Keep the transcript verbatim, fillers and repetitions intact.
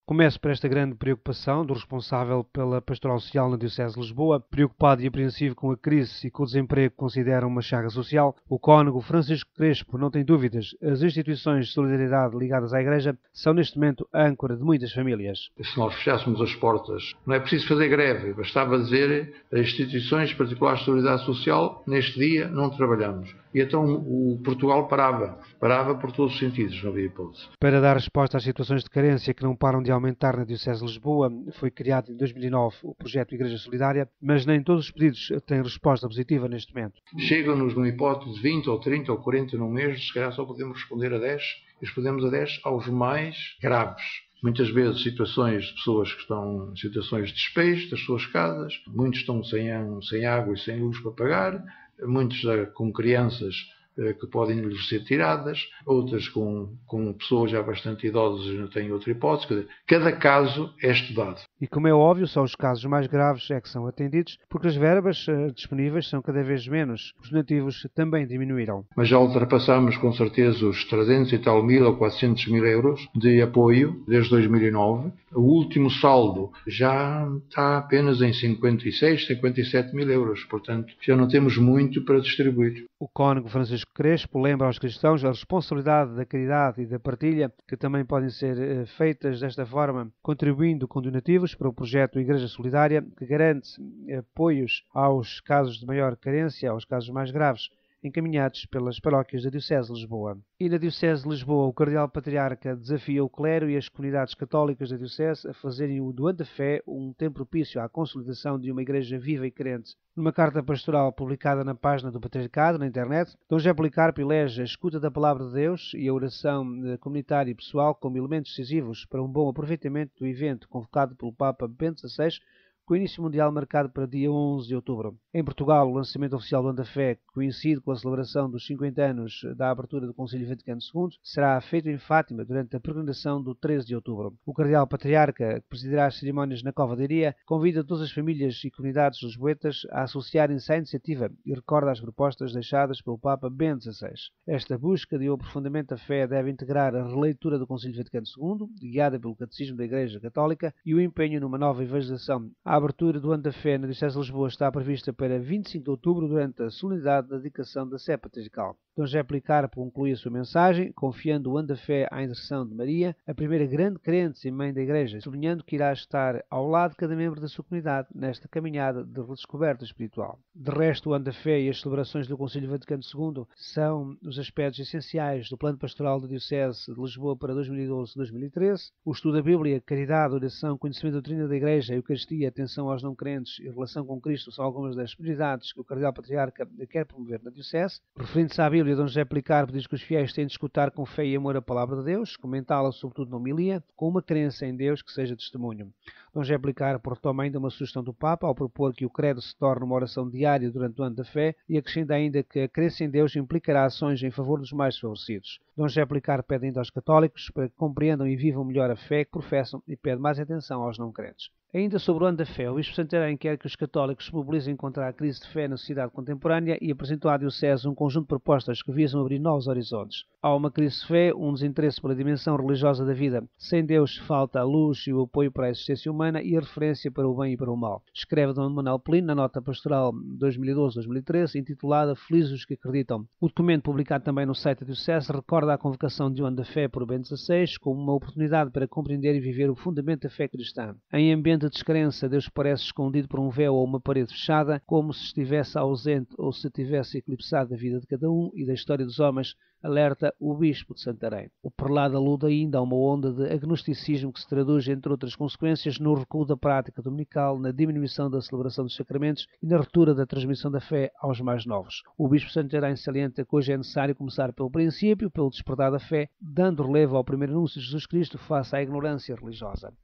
Começo por esta grande preocupação do responsável pela Pastoral Social na Diocese de Lisboa, preocupado e apreensivo com a crise e com o desemprego que considera uma chaga social. O cônego Francisco Crespo não tem dúvidas, as instituições de solidariedade ligadas à Igreja são neste momento a âncora de muitas famílias. Se nós fechássemos as portas, não é preciso fazer greve, bastava dizer as instituições particulares de solidariedade social, neste dia não trabalhamos. E então o Portugal parava, parava por todos os sentidos, não havia hipótese. Para dar resposta às situações de carência que não param de aumentar na Diocese de Lisboa, foi criado em dois mil e nove o projeto Igreja Solidária, mas nem todos os pedidos têm resposta positiva neste momento. Chegam-nos numa hipótese de vinte, ou trinta, ou quarenta num mês, se calhar só podemos responder a dez, e respondemos a dez aos mais graves. Muitas vezes situações de pessoas que estão em situações de despejo das suas casas, muitos estão sem, sem água e sem luz para pagar, muitos com crianças que podem lhes ser tiradas, outras com, com pessoas já bastante idosas e não têm outra hipótese. Quer dizer, cada caso é estudado. E como é óbvio, só os casos mais graves é que são atendidos, porque as verbas uh, disponíveis são cada vez menos. Os donativos também diminuíram. Mas já ultrapassamos com certeza os trezentos e tal mil ou quatrocentos mil euros de apoio desde dois mil e nove. O último saldo já está apenas em cinquenta e seis, cinquenta e sete mil euros. Portanto, já não temos muito para distribuir. O cônego Francisco Crespo lembra aos cristãos a responsabilidade da caridade e da partilha, que também podem ser uh, feitas desta forma, contribuindo com donativos para o projeto Igreja Solidária, que garante apoios aos casos de maior carência, aos casos mais graves, encaminhados pelas paróquias da Diocese de Lisboa. E na Diocese de Lisboa, o Cardeal Patriarca desafia o clero e as comunidades católicas da Diocese a fazerem o do ano da fé um tempo propício à consolidação de uma Igreja viva e crente. Numa carta pastoral publicada na página do Patriarcado, na internet, Dom José Policarpo elege a escuta da Palavra de Deus e a oração comunitária e pessoal como elementos decisivos para um bom aproveitamento do evento convocado pelo Papa Bento dezasseis, com o início mundial marcado para dia onze de outubro. Em Portugal, o lançamento oficial do Ano da Fé, que coincide com a celebração dos cinquenta anos da abertura do Concílio Vaticano segundo, será feito em Fátima durante a peregrinação do treze de outubro. O Cardeal Patriarca, que presidirá as cerimónias na Cova da Iria, convida todas as famílias e comunidades lisboetas a associarem-se à iniciativa e recorda as propostas deixadas pelo Papa Bento dezasseis. Esta busca de um aprofundamento da fé deve integrar a releitura do Concílio Vaticano segundo, guiada pelo Catecismo da Igreja Católica, e o empenho numa nova evangelização. A abertura do Ano da Fé na Diocese de Lisboa está prevista para vinte e cinco de outubro, durante a solenidade da dedicação da Sé Patriarcal. Dom José Policarpo conclui a sua mensagem, confiando o Ano da Fé à intercessão de Maria, a primeira grande crente e mãe da Igreja, sublinhando que irá estar ao lado de cada membro da sua comunidade nesta caminhada de redescoberta espiritual. De resto, o Ano da Fé e as celebrações do Concílio Vaticano segundo são os aspectos essenciais do plano pastoral da Diocese de Lisboa para dois mil e doze a dois mil e treze. O estudo da Bíblia, caridade, oração, conhecimento da doutrina da Igreja, Eucaristia, atenção aos não crentes e relação com Cristo são algumas das prioridades que o Cardeal Patriarca quer promover na Diocese. Referindo-se à Bíblia, Dom José Policarpo diz que os fiéis têm de escutar com fé e amor a palavra de Deus, comentá-la sobretudo na homilia, com uma crença em Deus que seja testemunho. Dom José Policarpo retoma ainda uma sugestão do Papa ao propor que o credo se torne uma oração diária durante o ano da fé e acrescenta ainda que a crença em Deus implicará ações em favor dos mais desfavorecidos. Dom José Policarpo pede ainda aos católicos para que compreendam e vivam melhor a fé que professam e pede mais atenção aos não crentes. Ainda sobre o Ano da Fé, o Bispo Santarém quer que os católicos se mobilizem contra a crise de fé na sociedade contemporânea e apresentou à Diocese um conjunto de propostas que visam abrir novos horizontes. Há uma crise de fé, um desinteresse pela dimensão religiosa da vida. Sem Deus falta a luz e o apoio para a existência humana e a referência para o bem e para o mal. Escreve Dom Manuel Pelino na nota pastoral dois mil e doze a dois mil e treze, intitulada Felizes os que acreditam. O documento, publicado também no site da Diocese, recorda a convocação de um Ano da Fé por Bento dezasseis como uma oportunidade para compreender e viver o fundamento da fé cristã. Em ambiente de descrença, Deus parece escondido por um véu ou uma parede fechada, como se estivesse ausente ou se tivesse eclipsado da vida de cada um e da história dos homens, alerta o Bispo de Santarém. O prelado alude ainda a uma onda de agnosticismo que se traduz, entre outras consequências, no recuo da prática dominical, na diminuição da celebração dos sacramentos e na ruptura da transmissão da fé aos mais novos. O Bispo de Santarém salienta que hoje é necessário começar pelo princípio, pelo despertar da fé, dando relevo ao primeiro anúncio de Jesus Cristo face à ignorância religiosa.